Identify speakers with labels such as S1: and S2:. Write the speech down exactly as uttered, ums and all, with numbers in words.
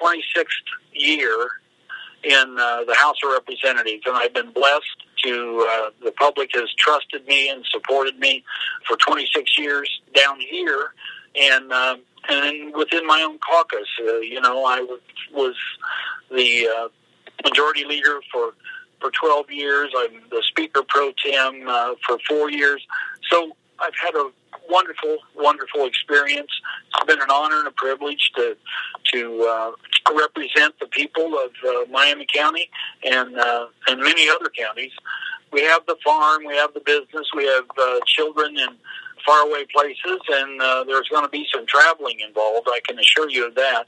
S1: twenty-sixth year in uh, the House of Representatives, and I've been blessed to, uh, the public has trusted me and supported me for twenty-six years down here, and uh, and then within my own caucus. Uh, you know, I w- was the uh, majority leader for, for twelve years. I'm the Speaker Pro Tem uh, for four years. So I've had a wonderful, wonderful experience. It's been an honor and a privilege to to uh, represent the people of uh, Miami County and uh, and many other counties. We have the farm, we have the business, we have uh, children in faraway places, and uh, there's going to be some traveling involved. I can assure you of that.